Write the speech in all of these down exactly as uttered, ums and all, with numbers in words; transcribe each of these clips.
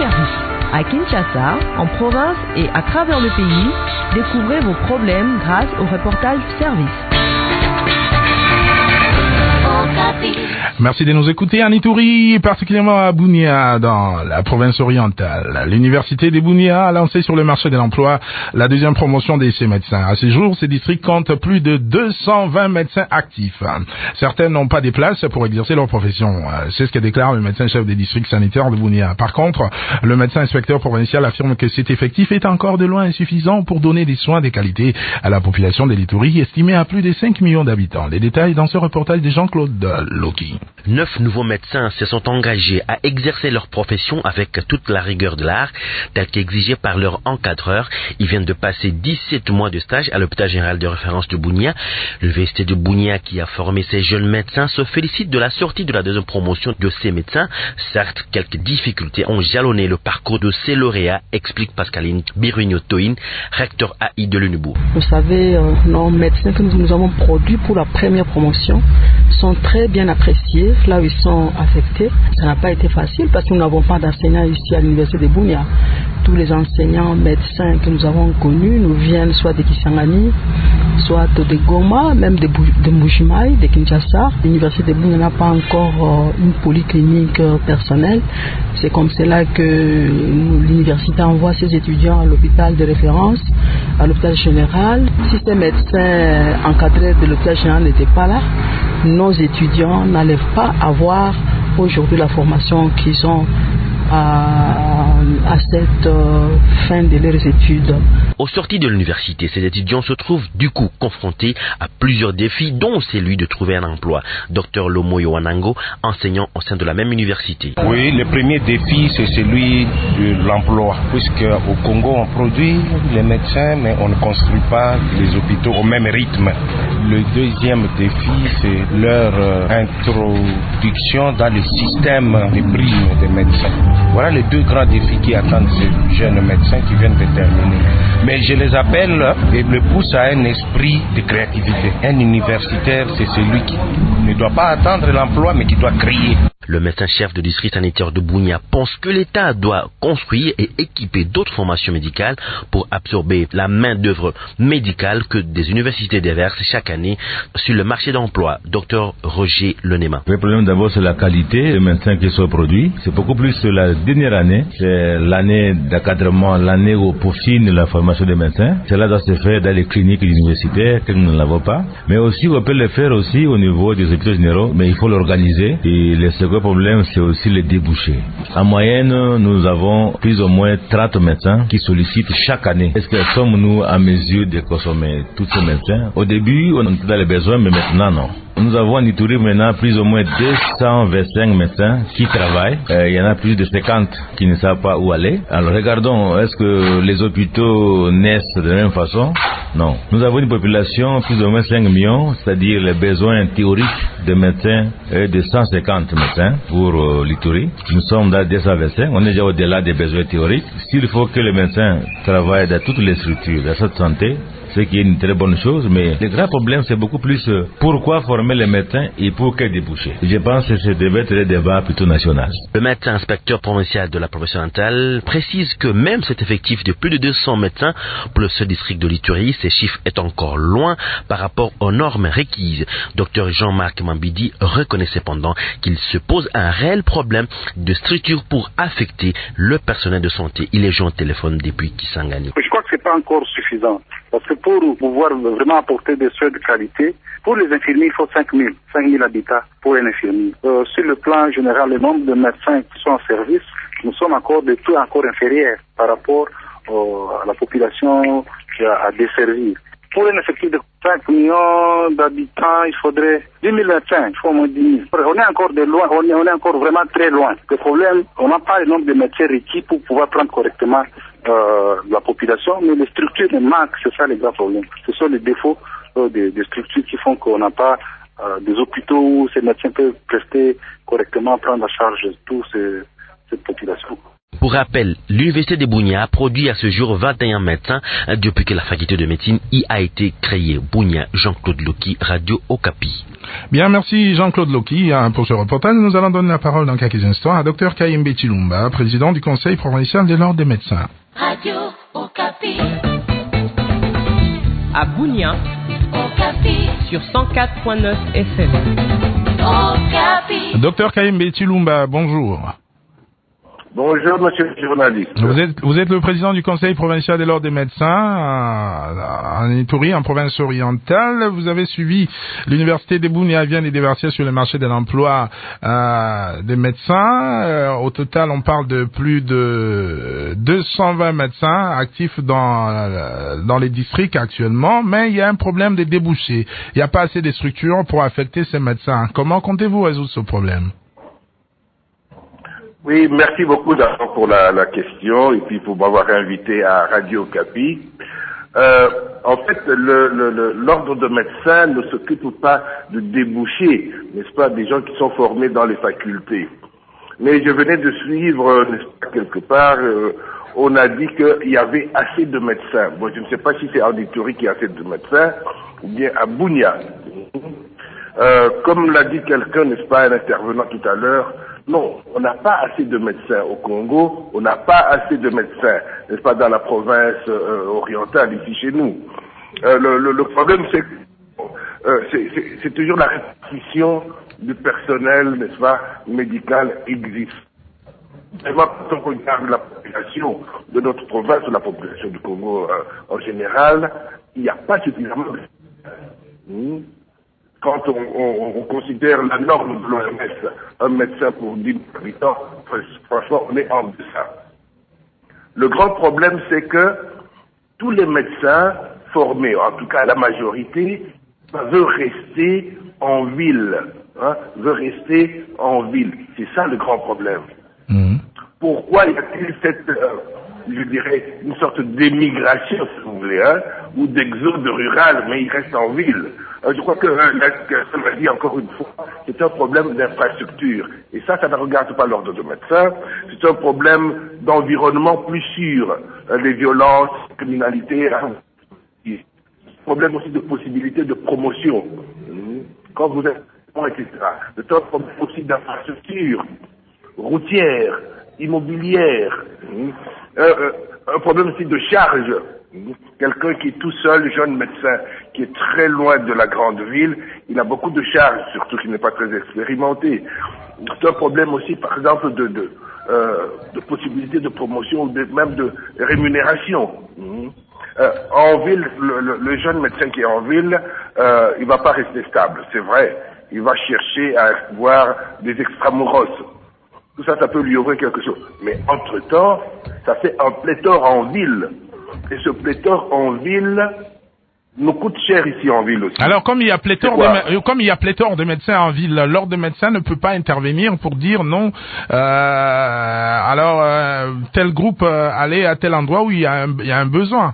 service. À Kinshasa, en province et à travers le pays, découvrez vos problèmes grâce au reportage service. Merci de nous écouter en Ituri, particulièrement à Bunia, dans la province orientale. L'université de Bunia a lancé sur le marché de l'emploi la deuxième promotion de ses médecins. À ce jour, ces districts comptent plus de deux cent vingt médecins actifs. Certains n'ont pas de place pour exercer leur profession. C'est ce que déclare le médecin-chef des districts sanitaires de Bunia. Par contre, le médecin inspecteur provincial affirme que cet effectif est encore de loin insuffisant pour donner des soins de qualité à la population de l'Ituri, estimée à plus de cinq millions d'habitants. Les détails dans ce reportage de Jean-Claude Loki. Neuf nouveaux médecins se sont engagés à exercer leur profession avec toute la rigueur de l'art, telle qu'exigée par leur encadreur. Ils viennent de passer dix-sept mois de stage à l'hôpital général de référence de Bunia. Le V S T de Bunia, qui a formé ces jeunes médecins, se félicite de la sortie de la deuxième promotion de ces médecins. Certes, quelques difficultés ont jalonné le parcours de ces lauréats, explique Pascaline Birugno-Toin, recteur A I de l'UNUBU. Vous savez, euh, nos médecins que nous, nous avons produits pour la première promotion sont très bien appréciés là où ils sont affectés. Ça n'a pas été facile parce que nous n'avons pas d'enseignants ici à l'université de Bunia. Tous les enseignants médecins que nous avons connus nous viennent soit de Kisangani, soit de Goma, même de, de Mbujimaï, de Kinshasa. L'université de Bunia n'a pas encore euh, une polyclinique euh, personnelle. C'est comme cela que l'université envoie ses étudiants à l'hôpital de référence, à l'hôpital général. Si ces médecins encadrés de l'hôpital général n'étaient pas là, nos étudiants n'allaient pas avoir aujourd'hui la formation qu'ils ont à, à cette euh, fin de leurs études. Au sorti de l'université, ces étudiants se trouvent du coup confrontés à plusieurs défis, dont celui de trouver un emploi. Docteur Lomoyo Wanango, enseignant au sein de la même université. Oui, le premier défi, c'est celui de l'emploi, puisque au Congo, on produit les médecins, mais on ne construit pas les hôpitaux au même rythme. Le deuxième défi, c'est leur euh, introduction dans le système des primes des médecins. Voilà les deux grands défis qui attendent ces jeunes médecins qui viennent de terminer. Mais je les appelle et les pousse à un esprit de créativité. Un universitaire, c'est celui qui ne doit pas attendre l'emploi, mais qui doit créer. Le médecin-chef de district sanitaire de Bunia pense que l'État doit construire et équiper d'autres formations médicales pour absorber la main-d'œuvre médicale que des universités déversent chaque année sur le marché d'emploi. Docteur Roger Lenema. Le problème d'abord, c'est la qualité des médecins qui sont produits. C'est beaucoup plus la dernière année. C'est l'année d'encadrement, l'année où on peaufine la formation des médecins. Cela doit se faire dans les cliniques universitaires que nous ne l'avons pas. Mais aussi, on peut le faire aussi au niveau des hôpitaux généraux, mais il faut l'organiser. Et les Le problème, c'est aussi les débouchés. En moyenne, nous avons plus ou moins trente médecins qui sollicitent chaque année. Est-ce que sommes-nous en mesure de consommer tous ces médecins? Au début, on était dans les besoins, mais maintenant, non. Nous avons en Ituri maintenant plus ou moins deux cent vingt-cinq médecins qui travaillent. Euh, il y en a plus de cinquante qui ne savent pas où aller. Alors regardons, est-ce que les hôpitaux naissent de la même façon? Non. Nous avons une population plus ou moins cinq millions, c'est-à-dire les besoins théoriques de médecins est de cent cinquante médecins pour euh, l'Ituri. Nous sommes dans deux cent vingt-cinq, on est déjà au-delà des besoins théoriques. S'il faut que les médecins travaillent dans toutes les structures de cette santé, ce qui est une très bonne chose, mais le grand problème, c'est beaucoup plus euh, pourquoi former les médecins et pour quels débouchés. Je pense que ce devait être un débat plutôt national. Le médecin inspecteur provincial de la province orientale précise que même cet effectif de plus de deux cents médecins pour le seul district de l'Ituri, ces chiffres est encore loin par rapport aux normes requises. Docteur Jean-Marc Mambidi reconnaît cependant qu'il se pose un réel problème de structure pour affecter le personnel de santé. Il est joint au téléphone depuis Kisangani. Je crois que c'est pas encore suffisant. Parce que pour pouvoir vraiment apporter des soins de qualité, pour les infirmiers, il faut cinq mille habitants pour un infirmier. Euh, sur le plan général, le nombre de médecins qui sont en service, nous sommes encore de tout encore inférieurs par rapport euh, à la population à, à desservir. Pour un effectif de cinq millions d'habitants, il faudrait dix mille médecins, il faut au moins dix mille. On est encore de loin, on est, on est encore vraiment très loin. Le problème, on n'a pas le nombre de médecins requis pour pouvoir prendre correctement euh, la population, mais les structures manquent, c'est ça les grands problèmes. Ce sont les défauts euh, des, des structures qui font qu'on n'a pas euh, des hôpitaux où ces médecins peuvent prester correctement, prendre en charge toute cette population. Pour rappel, l'Université de Bunia produit à ce jour vingt et un médecins depuis que la faculté de médecine y a été créée. Bunia, Jean-Claude Loki, Radio Okapi. Bien, merci Jean-Claude Loki pour ce reportage. Nous allons donner la parole dans quelques instants à Dr Kayembe Chilumba, président du Conseil provincial de l'Ordre des médecins. Radio Okapi. À Bunia, Okapi. Sur cent quatre point neuf F M. Okapi. Dr Kayembe Chilumba, bonjour. Bonjour, monsieur le journaliste. Vous êtes, vous êtes le président du Conseil provincial de l'Ordre des médecins en Ituri, en province orientale. Vous avez suivi l'Université de Bunia vient de déverser sur le marché de l'emploi euh, des médecins. Euh, au total, on parle de plus de deux cent vingt médecins actifs dans, euh, dans les districts actuellement, mais il y a un problème de débouchés. Il n'y a pas assez de structures pour affecter ces médecins. Comment comptez-vous résoudre ce problème? Oui, merci beaucoup d'abord pour la, la question et puis pour m'avoir invité à Radio Okapi. Euh, en fait, le, le, le, l'ordre de médecins ne s'occupe pas de déboucher, n'est-ce pas, des gens qui sont formés dans les facultés. Mais je venais de suivre, n'est-ce pas, quelque part, euh, on a dit qu'il y avait assez de médecins. Bon, je ne sais pas si c'est en Ituri qu'il y a assez de médecins ou bien à Bunia. Euh, comme l'a dit quelqu'un, n'est-ce pas, un intervenant tout à l'heure, non, on n'a pas assez de médecins au Congo, on n'a pas assez de médecins, n'est-ce pas, dans la province euh, orientale, ici chez nous. Euh, le, le, le problème, c'est que euh, c'est, c'est, c'est toujours la répartition du personnel, n'est-ce pas, médical existe. Vraiment, quand on regarde la population de notre province, ou la population du Congo euh, en général, il n'y a pas suffisamment de médecins. Quand on, on, on considère la norme de l'O M S, un médecin pour dix mille habitants, franchement, on est en deçà. Le grand problème, c'est que tous les médecins formés, en tout cas la majorité, veulent rester en ville, hein, veulent rester en ville. C'est ça le grand problème. Mmh. Pourquoi y a-t-il cette, euh, je dirais, une sorte d'émigration, si vous voulez, hein, ou d'exode rural, mais ils restent en ville? Euh, je crois que, euh, ça m'a dit encore une fois, c'est un problème d'infrastructure. Et ça, ça ne regarde pas l'ordre de médecins. C'est un problème d'environnement plus sûr. Euh, les violences, la criminalité, hein, problème aussi de possibilité de promotion. Mmh. Quand vous êtes, et cetera. C'est un problème aussi d'infrastructure routière, immobilière. Mmh. Euh, euh, un problème aussi de charge. Quelqu'un qui est tout seul, jeune médecin, qui est très loin de la grande ville, il a beaucoup de charges, surtout qu'il n'est pas très expérimenté. C'est un problème aussi, par exemple, de, de, euh, de possibilité de promotion, de, même de rémunération. Mmh. Euh, en ville, le, le, le jeune médecin qui est en ville, euh, il va pas rester stable, c'est vrai. Il va chercher à voir des extramuros. Tout ça, ça peut lui ouvrir quelque chose. Mais entre-temps, ça fait un pléthore en ville. Et ce pléthore en ville nous coûte cher ici en ville aussi. Alors, comme il y a pléthore de, comme il y a pléthore de médecins en ville, l'ordre des médecins ne peut pas intervenir pour dire non. Euh, alors, euh, tel groupe euh, allez à tel endroit où il y a un, il y a un besoin.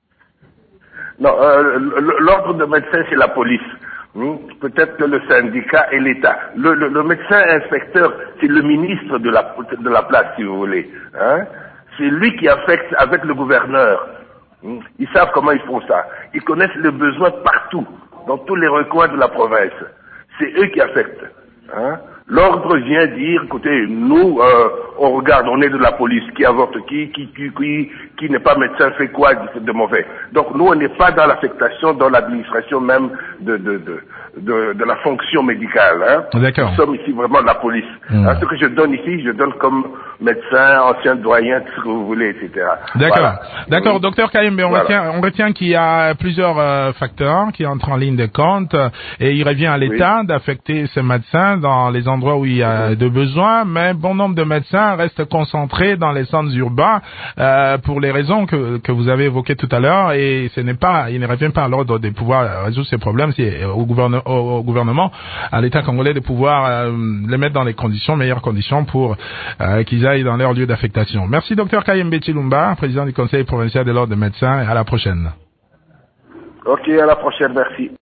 Non, euh, l'ordre de médecins, c'est la police. Hmm? Peut-être que le syndicat et l'État. Le, le, le médecin inspecteur, c'est le ministre de la, de la place, si vous voulez. Hein? C'est lui qui affecte avec le gouverneur. Hmm? Ils savent comment ils font ça. Ils connaissent le besoin partout, dans tous les recoins de la province. C'est eux qui affectent. Hein? L'ordre vient dire, écoutez, nous, euh, on regarde, on est de la police, qui avorte qui, qui, qui, qui, qui n'est pas médecin, fait quoi de, de mauvais. Donc nous, on n'est pas dans l'affectation, dans l'administration même de, de, de, de, de la fonction médicale. Hein. D'accord. Nous sommes ici vraiment de la police. Mmh. Hein, ce que je donne ici, je donne comme médecin, ancien doyen, tout ce que vous voulez, et cetera. D'accord. Voilà. D'accord, docteur Kayembe, on, voilà. retient, on retient qu'il y a plusieurs euh, facteurs qui entrent en ligne de compte et il revient à l'État oui. d'affecter ces médecins dans les endroits où il y a de besoins, mais bon nombre de médecins restent concentrés dans les centres urbains euh, pour les raisons que, que vous avez évoquées tout à l'heure et ce n'est pas, il ne revient pas à l'ordre de pouvoir résoudre ces problèmes, c'est au, gouverne, au, au gouvernement, à l'État congolais de pouvoir euh, les mettre dans les conditions, meilleures conditions pour euh, qu'ils aillent dans leur lieu d'affectation. Merci docteur Kayembe Chilumba, président du Conseil provincial de l'Ordre des médecins, et à la prochaine. Ok, à la prochaine, merci.